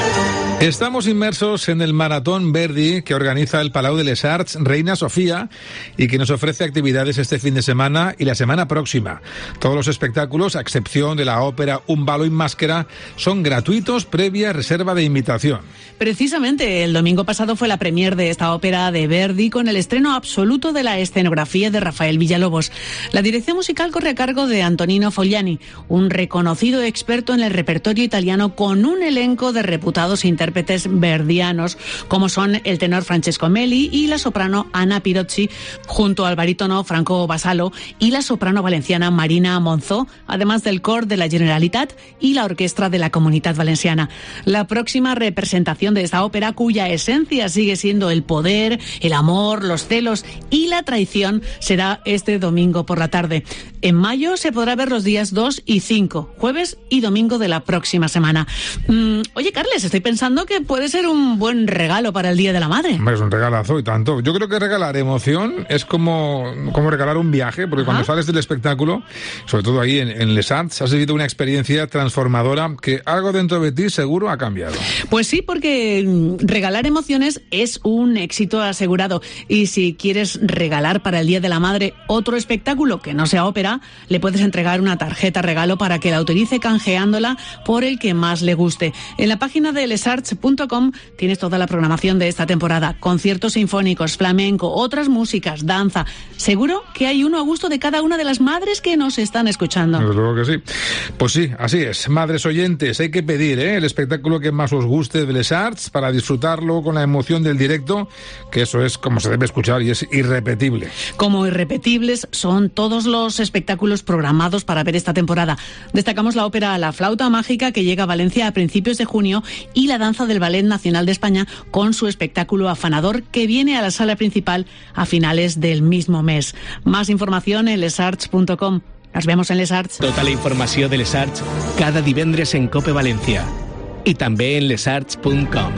Estamos inmersos en el Maratón Verdi que organiza el Palau de les Arts Reina Sofía y que nos ofrece actividades este fin de semana y la semana próxima. Todos los espectáculos, a excepción de la ópera Un balo in máscara, son gratuitos previa reserva de invitación. Precisamente el domingo pasado fue la premier de esta ópera de Verdi con el estreno absoluto de la escenografía de Rafael Villalobos. La dirección musical corre a cargo de Antonino Fogliani, un reconocido experto en el repertorio italiano con un elenco de reputados intérpretes verdianos, como son el tenor Francesco Meli y la soprano Ana Pirozzi, junto al barítono Franco Basalo y la soprano valenciana Marina Monzó, además del cor de la Generalitat y la orquestra de la Comunitat Valenciana. La próxima representación de esta ópera, cuya esencia sigue siendo el poder, el amor, los celos y la traición, será este domingo por la tarde. En mayo se podrá ver los días dos y cinco, jueves y domingo de la próxima semana. Mm, oye, Carles, estoy pensando que puede ser un buen regalo para el Día de la Madre. Hombre, es un regalazo y tanto. Yo creo que regalar emoción es como, como regalar un viaje, porque Ajá. cuando sales del espectáculo, sobre todo ahí en, en Les Arts, has vivido una experiencia transformadora que algo dentro de ti seguro ha cambiado. Pues sí, porque regalar emociones es un éxito asegurado. Y si quieres regalar para el Día de la Madre otro espectáculo que no sea ópera, le puedes entregar una tarjeta regalo para que la utilice canjeándola por el que más le guste. En la página de lesarts punto com tienes toda la programación de esta temporada. Conciertos sinfónicos, flamenco, otras músicas, danza. Seguro que hay uno a gusto de cada una de las madres que nos están escuchando. Desde luego que sí. Pues sí, así es. Madres oyentes, hay que pedir ¿eh? el espectáculo que más os guste de Les Arts para disfrutarlo con la emoción del directo, que eso es como se debe escuchar y es irrepetible. Como irrepetibles son todos los espectáculos programados para ver esta temporada. Destacamos la ópera La Flauta Mágica, que llega a Valencia a principios de junio, y la danza del Ballet Nacional de España con su espectáculo Afanador, que viene a la sala principal a finales del mismo mes. Más información en lesarts punto com. Nos vemos en Les Arts. Tota la informació de Les Arts cada divendres en Cope Valencia y també en lesarts punto com.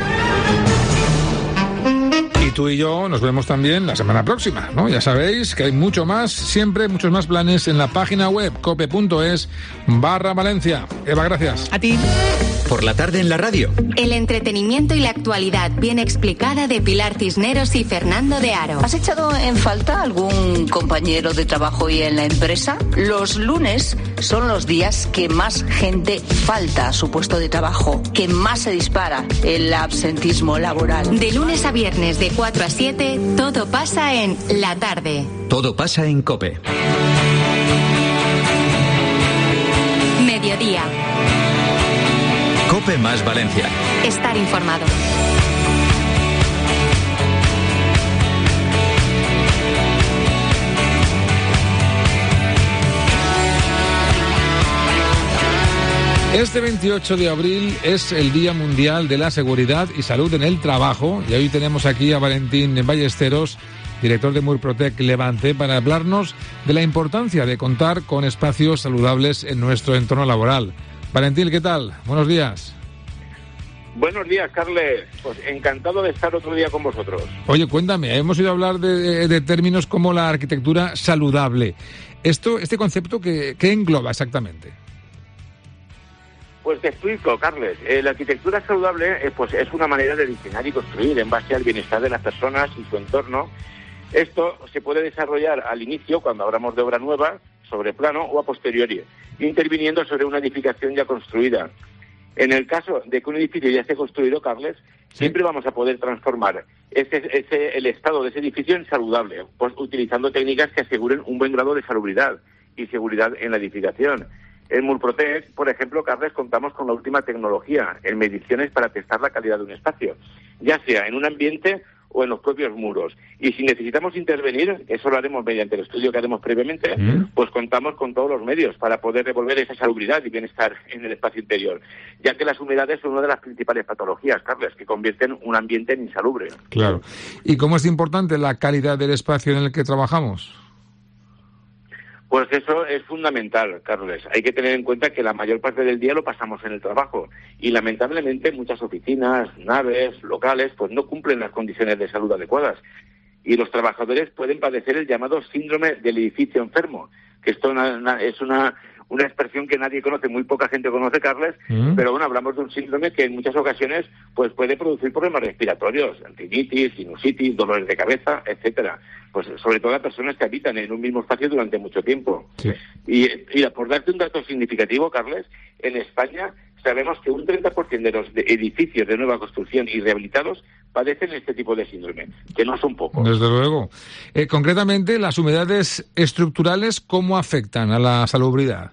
Y tú y yo nos vemos también la semana próxima, ¿no? Ya sabéis que hay mucho más, siempre muchos más planes en la página web cope punto es barra Valencia. Eva, gracias. A ti. Por la tarde en la radio. El entretenimiento y la actualidad bien explicada de Pilar Cisneros y Fernando de Aro. ¿Has echado en falta algún compañero de trabajo hoy en la empresa? Los lunes son los días que más gente falta a su puesto de trabajo, que más se dispara el absentismo laboral. De lunes a viernes de cuatro a siete, todo pasa en La Tarde. Todo pasa en Cope. Mediodía. Cope más Valencia. Estar informado. Este veintiocho de abril es el Día Mundial de la Seguridad y Salud en el Trabajo, y hoy tenemos aquí a Valentín Ballesteros, director de Murprotec Levante, para hablarnos de la importancia de contar con espacios saludables en nuestro entorno laboral. Valentín, ¿qué tal? Buenos días. Buenos días, Carles. Pues encantado de estar otro día con vosotros. Oye, cuéntame, hemos oído hablar de, de términos como la arquitectura saludable. Esto, este concepto, ¿qué, qué engloba exactamente? Pues te explico, Carles. Eh, la arquitectura saludable eh, pues es una manera de diseñar y construir en base al bienestar de las personas y su entorno. Esto se puede desarrollar al inicio, cuando hablamos de obra nueva, sobre plano, o a posteriori. interviniendo sobre una edificación ya construida. En el caso de que un edificio ya esté construido, Carles, sí. siempre vamos a poder transformar ese, ese, el estado de ese edificio en saludable, pues utilizando técnicas que aseguren un buen grado de salubridad y seguridad en la edificación. En Murprotec, por ejemplo, Carles, contamos con la última tecnología en mediciones para testar la calidad de un espacio, ya sea en un ambiente o en los propios muros. Y si necesitamos intervenir, eso lo haremos mediante el estudio que haremos previamente, mm. pues contamos con todos los medios para poder devolver esa salubridad y bienestar en el espacio interior, ya que las humedades son una de las principales patologías, Carles, que convierten un ambiente en insalubre. Claro. ¿Y cómo es importante la calidad del espacio en el que trabajamos? Pues eso es fundamental, Carles. Hay que tener en cuenta que la mayor parte del día lo pasamos en el trabajo y lamentablemente muchas oficinas, naves, locales, pues no cumplen las condiciones de salud adecuadas y los trabajadores pueden padecer el llamado síndrome del edificio enfermo, que esto una, una, es una, una expresión que nadie conoce, muy poca gente conoce, Carles, mm. pero bueno, hablamos de un síndrome que en muchas ocasiones pues puede producir problemas respiratorios, rinitis, sinusitis, dolores de cabeza, etcétera. Pues sobre todo a personas que habitan en un mismo espacio durante mucho tiempo. Sí. Y, y por darte un dato significativo, Carles, en España sabemos que un treinta por ciento de los de edificios de nueva construcción y rehabilitados padecen este tipo de síndrome, que no son pocos. Desde luego. Eh, concretamente, las humedades estructurales, ¿cómo afectan a la salubridad?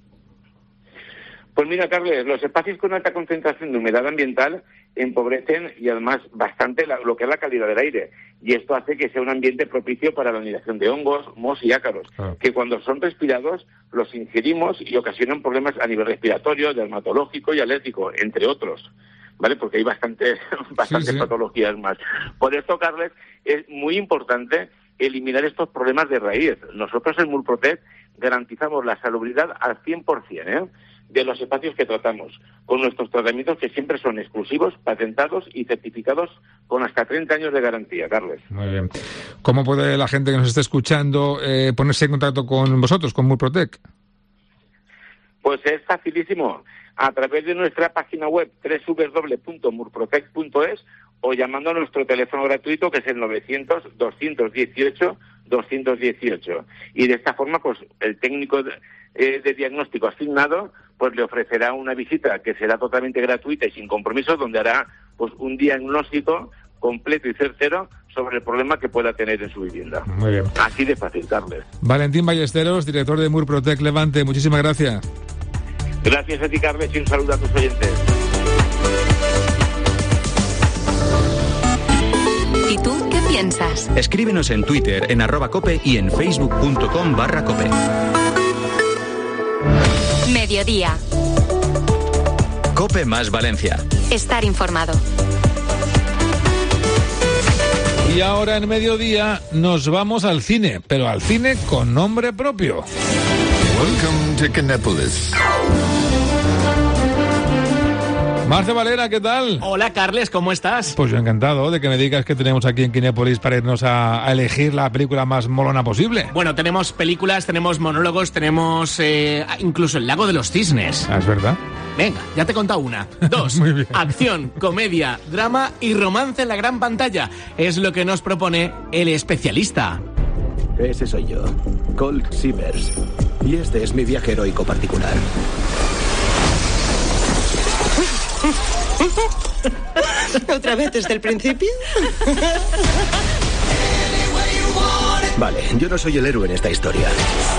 Pues mira, Carles, los espacios con alta concentración de humedad ambiental empobrecen y además bastante la, lo que es la calidad del aire. Y esto hace que sea un ambiente propicio para la anidación de hongos, mohos y ácaros, ah. que cuando son respirados los ingerimos y ocasionan problemas a nivel respiratorio, dermatológico y alérgico, entre otros. ¿Vale? Porque hay bastantes bastantes sí, sí. patologías más. Por esto, Carles, es muy importante eliminar estos problemas de raíz. Nosotros en Murprotec garantizamos la salubridad al cien por ciento, ¿eh? de los espacios que tratamos, con nuestros tratamientos que siempre son exclusivos, patentados y certificados con hasta treinta años de garantía, Carles. Muy bien. ¿Cómo puede la gente que nos esté escuchando eh, ponerse en contacto con vosotros, con Murprotec? Pues es facilísimo. A través de nuestra página web doble u doble u doble u punto murprotec punto es o llamando a nuestro teléfono gratuito que es el novecientos, doscientos dieciocho, doscientos dieciocho. Y de esta forma, pues el técnico de, eh, de diagnóstico asignado pues le ofrecerá una visita que será totalmente gratuita y sin compromiso, donde hará pues un diagnóstico completo y certero sobre el problema que pueda tener en su vivienda. Muy bien. Así de fácil, Carles. Valentín Ballesteros, director de Murprotec Levante, muchísimas gracias. Gracias a ti, Carles, y un saludo a tus oyentes. ¿Y tú qué piensas? Escríbenos en Twitter, en arroba cope y en facebook.com barra cope. Mediodía. Cope más Valencia. Estar informado. Y ahora en Mediodía nos vamos al cine, pero al cine con nombre propio. Welcome to Kinépolis. Marce Valera, ¿qué tal? Hola, Carles, ¿cómo estás? Pues yo encantado de que me digas que tenemos aquí en Kinépolis para irnos a, a elegir la película más molona posible. Bueno, tenemos películas, tenemos monólogos, tenemos eh, incluso El lago de los cisnes. Ah, es verdad. Venga, ya te he contado una. Dos, Muy bien. Acción, comedia, drama y romance en la gran pantalla. Es lo que nos propone El Especialista. Ese soy yo, Colt Sievers. Y este es mi viaje heroico particular. ¿Otra vez desde el principio? Vale, yo no soy el héroe en esta historia.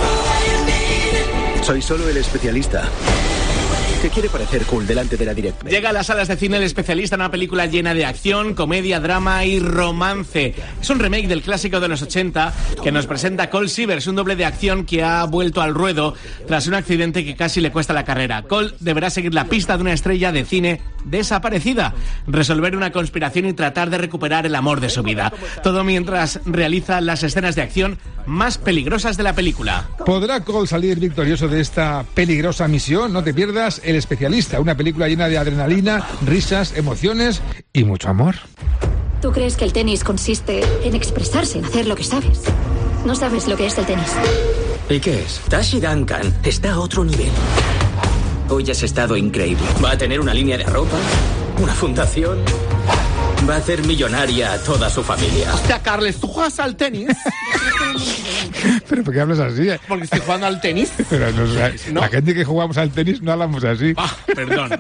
Soy solo el especialista que quiere parecer cool delante de la directa. Llega a las salas de cine El Especialista, una película llena de acción, comedia, drama y romance. Es un remake del clásico de los ochenta que nos presenta Colt Sievers, un doble de acción que ha vuelto al ruedo tras un accidente que casi le cuesta la carrera. Colt deberá seguir la pista de una estrella de cine desaparecida, resolver una conspiración y tratar de recuperar el amor de su vida. Todo mientras realiza las escenas de acción más peligrosas de la película. ¿Podrá Colt salir victorioso de esta peligrosa misión? No te pierdas El Especialista, una película llena de adrenalina, risas, emociones y mucho amor. ¿Tú crees que el tenis consiste en expresarse, en hacer lo que sabes? No sabes lo que es el tenis. ¿Y qué es? Tashi Duncan está a otro nivel. Hoy has estado increíble. Va a tener una línea de ropa, una fundación, Va a hacer millonaria a toda su familia. Hostia, Carles, ¿tú juegas al tenis? ¿Pero por qué hablas así? Porque estoy jugando al tenis. Pero no, ¿no? La gente que jugamos al tenis no hablamos así. Ah, perdón.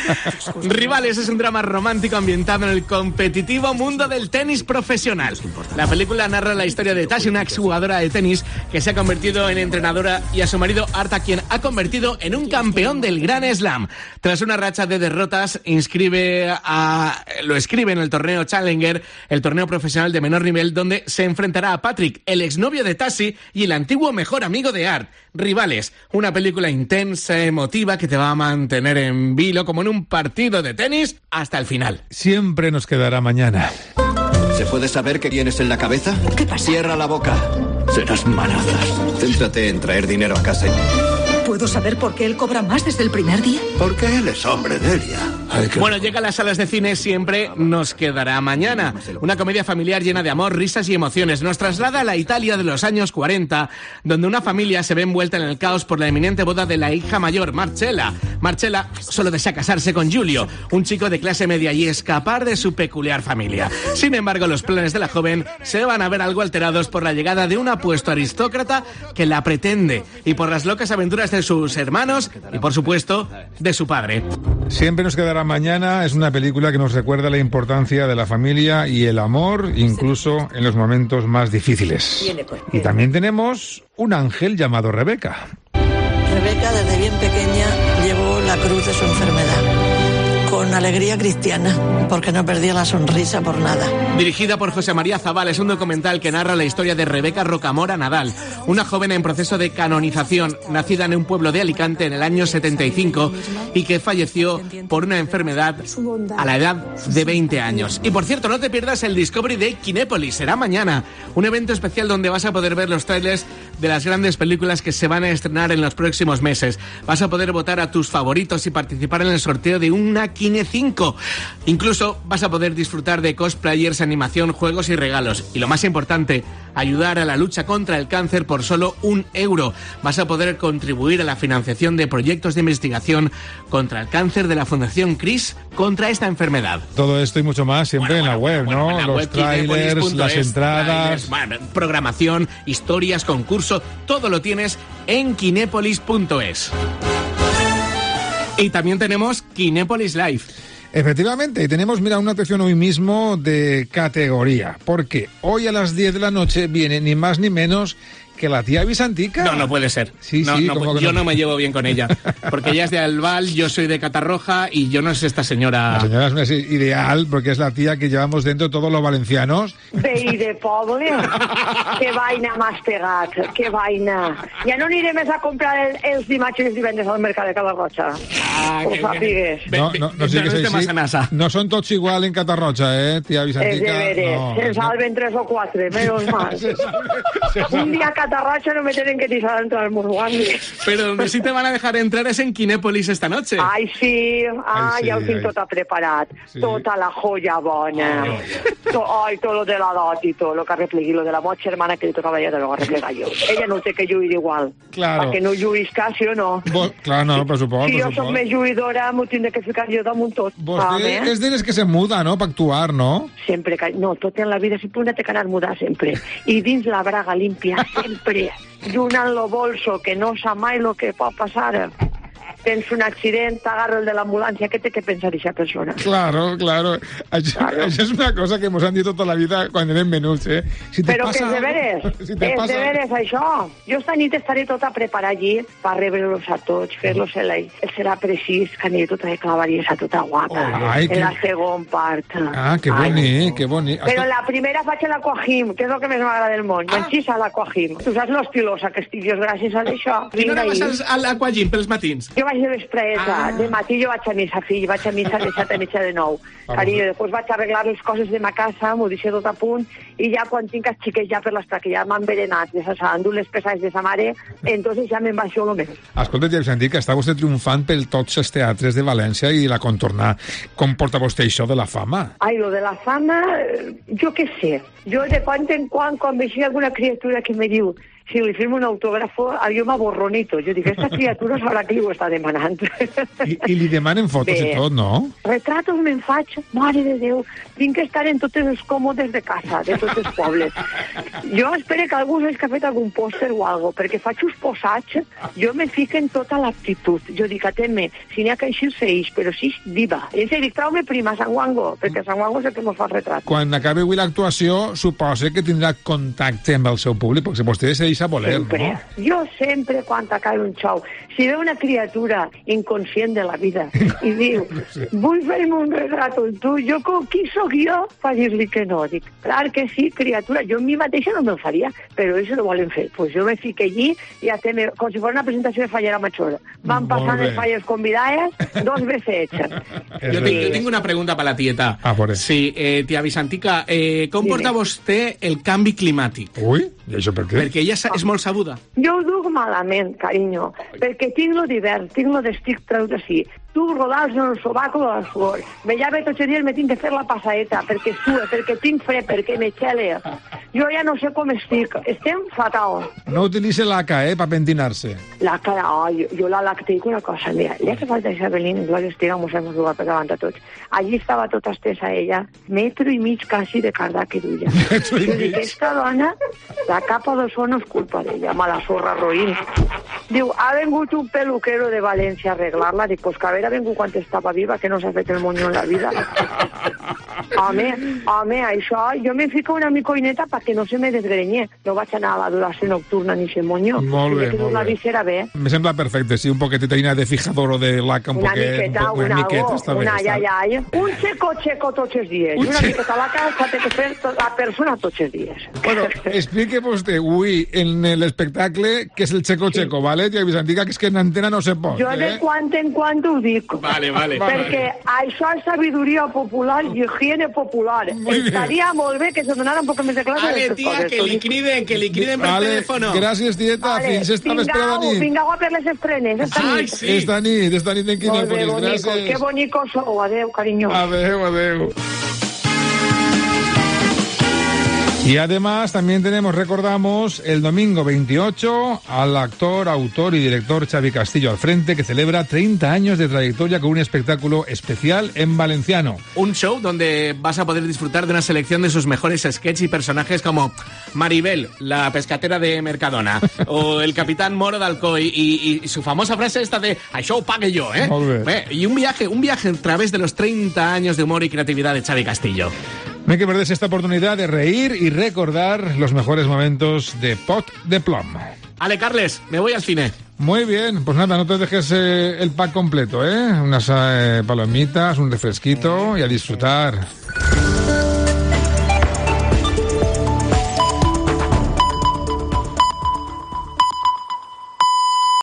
Rivales es un drama romántico ambientado en el competitivo mundo del tenis profesional. La película narra la historia de Tashi, una exjugadora de tenis que se ha convertido en entrenadora, y a su marido Arta, quien ha convertido en un campeón del Grand Slam. Tras una racha de derrotas, inscribe a, lo escribe en el torneo Challenger, el torneo profesional de menor nivel, donde se enfrentará a Patrick, el exnovio de Tashi y el antiguo mejor amigo de Art. Rivales, una película intensa, emotiva, que te va a mantener en vilo como en un partido de tenis hasta el final. Siempre nos quedará mañana. ¿Se puede saber qué tienes en la cabeza? ¿Qué pasa? Cierra la boca. Serás manazas. Céntrate en traer dinero a casa. ¿Puedo saber por qué él cobra más desde el primer día? Porque él es hombre de Delia. Bueno, llega a las salas de cine Siempre nos quedará mañana. Una comedia familiar llena de amor, risas y emociones. Nos traslada a la Italia de los años cuarenta, donde una familia se ve envuelta en el caos por la inminente boda de la hija mayor, Marcella. Marcella solo desea casarse con Giulio, un chico de clase media, y escapar de su peculiar familia. Sin embargo, los planes de la joven se van a ver algo alterados por la llegada de un apuesto aristócrata que la pretende, y por las locas aventuras de sus hermanos y, por supuesto, de su padre. Siempre nos quedará mañana es una película que nos recuerda la importancia de la familia y el amor, incluso en los momentos más difíciles. Y también tenemos un ángel llamado Rebeca. Rebeca, desde bien pequeña, llevó la cruz de su enfermedad con alegría cristiana, porque no perdía la sonrisa por nada. Dirigida por José María Zabal, es un documental que narra la historia de Rebeca Rocamora Nadal, una joven en proceso de canonización, nacida en un pueblo de Alicante en el año setenta y cinco y que falleció por una enfermedad a la edad de veinte años. Y por cierto, no te pierdas el Discovery Day Kinépolis, será mañana, un evento especial donde vas a poder ver los trailers de las grandes películas que se van a estrenar en los próximos meses. Vas a poder votar a tus favoritos y participar en el sorteo de una Kine cinco. Incluso vas a poder disfrutar de cosplayers, animación, juegos y regalos. Y lo más importante, ayudar a la lucha contra el cáncer por solo un euro. Vas a poder contribuir a la financiación de proyectos de investigación contra el cáncer de la Fundación CRIS contra esta enfermedad. Todo esto y mucho más siempre bueno, en la bueno, web, bueno, ¿no? Bueno, en la Los web, trailers, las entradas... Trailers, bueno, programación, historias, concurso, todo lo tienes en kinépolis punto es. Y también tenemos Kinépolis Live. Efectivamente, y tenemos, mira, una atención hoy mismo de categoría, porque hoy a las diez de la noche viene ni más ni menos que la tía Visantica. No, no puede ser. Sí, no, sí, no, como que yo no. no me llevo bien con ella, porque ella es de Albal, yo soy de Catarroja y yo no sé esta señora... La señora es ideal porque es la tía que llevamos dentro todos los valencianos. Veí de poble, que vaina m'has pegat, que vaina. Ja no aniré més a comprar el, els dimarts i els divendres al mercat de Catarroja. Ah, Ho sapigues. No, no, no, sí que sí, sí. No son tots igual en Catarroja, eh, tía Visantica. Es de veres, no, se no. salven tres o quatre, menos mal. se salve, se salve. Un día a Catarroja no me tienen que tisar dentro del Murguandi. Pero donde sí te van a dejar entrar es en Kinépolis esta noche. Ai, sí, ah, Ai, sí, ja ho tinc ai. tot preparat. Sí. Tota la joia bona. Ai, To, ai, tot lo de la dot i tot, lo que arreplegui, lo de la motxa hermana que li tocava ja de lo arreplegar jo. Ella no té que lluir igual. Claro. Perquè no lluís quasi o no. Vos, claro, no, per supost, Si per jo soc supost. més lluïdora, m'ho tindré que ficar jo damunt tot. Vostè Ah, és de les que se muda, no?, per actuar, no? Sempre, que, no, tot en la vida sempre una té que anar mudar sempre. I dins la braga límpia, sempre. I una en lo bolso, que no sap mai lo que pot passar. Tens un accident, t'agarra el de l'ambulància, què té que pensar aquesta persona? Claro, claro. Això, Claro. això és una cosa que ens han dit tota la vida quan anem menuts, eh? Si te Però pasa que és de algo- veres, si te és pasa... de veres això. Jo esta nit estaré tota preparada allí per rebre-los a tots, fer-los el, el serà precís, que aniré tota de clavariesa, tota guapa, Oh, ai, en que- la segon part. Ah, que Ai, bonic, que bonic. Però la primera faig l'aquajim, que és el que més m'agrada del món. Ah. M'enxissa l'aquajim. Tu saps l'estilosa que estic jo gràcies a això. I no Vinga anaves ahí. al, a l'Aquagym pels matins? Jo vaig de vespreta, ah. de matí jo vaig a missa, fill, vaig a missa de set a mitja de nou. Ah, Carinyo, després vaig a arreglar les coses de ma casa, m'ho deixo tot a punt, i ja quan tinc els xiquets ja per l'estat, que ja m'han berenat, ja s'han dut les pesades de sa mare, entonces ja me'n baixo lo més. Escolta, ja us han dit que està vostè triomfant per tots els teatres de València i la contornar. Com porta vostè això de la fama? Ai, lo de la fama, eh, jo què sé. Jo de quan en quan, quan veixia alguna criatura que me diu si li firmo un autògrafo, jo m'aborronito. Jo dic, aquesta criatura sabrà qui ho està demanant. I, i li demanen fotos Bé, i tot, no? Retratos me'n faig, mare de Déu, tinc que estar en totes els còmodes de casa, de tots els pobles. Jo espero que algú s'hagi fet algun pòster o algo, perquè faig uns posats, jo me fico en tota l'actitud. Jo dic, atén-me, si n'hi ha que eixir-se eix, però si és diva. I ens dic, trau-me prima a Sant Wango, perquè a Sant Wango és el que mos fa el retrat. Quan acabi avui l'actuació, suposa que tindrà contacte amb el seu públic, perquè vostè se deixa voler, sempre. No? Jo sempre, quan acabi un xou, si veu una criatura inconscient de la vida i diu, vull fer-me un retrat amb tu, jo, com, qui sóc jo per dir-li que no? Dic, clar que sí, criatura, jo a mi mateixa no me'l faria, però ells ho volen fer. Pues jo me fico allí i ja me, com si fos una presentació de Fallera Major. Van passant les falles convidades, dos veces hechas. Jo tinc, jo tinc una pregunta per la tieta. Ah, por eso. Sí, eh, tia Vicentica, eh, com Dime. porta vostè el canvi climàtic? Ui, i això per què? Perquè ella és molt sabuda. Jo ho duc malament, carinyo, perquè tinc lo d'hivern, tinc lo d'estic traut així. Tu rodals en el sobaco de les flors. Me llave tots els dies, me tinc que fer la passaeta, perquè sue, perquè tinc fred, perquè me xele. Jo ja no sé com estic. Estem fatal. No utilitze l'Aca, eh, per pentinar-se. La cara, oh, jo, jo la lacteico una cosa, mira, ja que falta Isabelín, Gloria Estira, mos hem jugat per davant de tots. Allí estava tota estesa ella, metro i mig quasi de cardà que duia. Jo dic, aquesta dona, la capa d'ozó no és culpa d'ella, mala sorra roïn. Diu, ha vengut un peluquero de València a arreglar-la. Dic, pues que a veure, ha vengut quan estava viva, que no s'ha fet el moño en la vida. Home, home, això, jo me fico una micoineta perquè no se me desgrenye. No vaig anar a la duració nocturna ni se moño. Molt bé, molt la bé. visera bé. Me sembla perfecte, sí, un poquetita de fijador o de laca, un una poquet, miqueta, un poquet, una, una miqueta, algo, està bé. una Està... ja, ja, un xeco, xeco tots els dies. Un Una xe- miqueta laca s'ha de fer la persona tots els dies. Bueno, explique vostè, avui, en l'espectacle, que és el checo-checo, sí. ¿Vale, tia Vicentica? Que és que en antena no se pot, Jo eh? de quant en quant ho dic. Vale, vale. Perquè això és sabiduria popular i higiene popular. Estaria molt bé que se donara un poc més de classe. Vale, d'aquestes tia, coses. que li criden, que li criden per Vale, telèfono. gràcies, tieta. Vale, Fins esta vespre de nit. vinga, a per les estrenes, esta Ai, nit. sí. Esta nit, esta nit en Molt bé, Quinòpolis. bonico, Gràcies. que bonico sou. Adéu, carinyo. Adeu, adeu. Y además también tenemos, recordamos, el domingo veintiocho al actor, autor y director Xavi Castillo al frente, que celebra treinta años de trayectoria con un espectáculo especial en valenciano. Un show donde vas a poder disfrutar de una selección de sus mejores sketches y personajes como Maribel, la pescatera de Mercadona, o el capitán Moro d'Alcoi, y, y su famosa frase esta de "això ho pague yo", ¿eh? Molt bé. Bé, y un viaje, un viaje a través de los treinta años de humor y creatividad de Xavi Castillo. No hay que perderse esta oportunidad de reír y recordar los mejores momentos de Pot de Plom. Ale, Carles, me voy al cine. Muy bien, pues nada, no te dejes eh, el pack completo, ¿eh? Unas eh, palomitas, un refresquito y a disfrutar.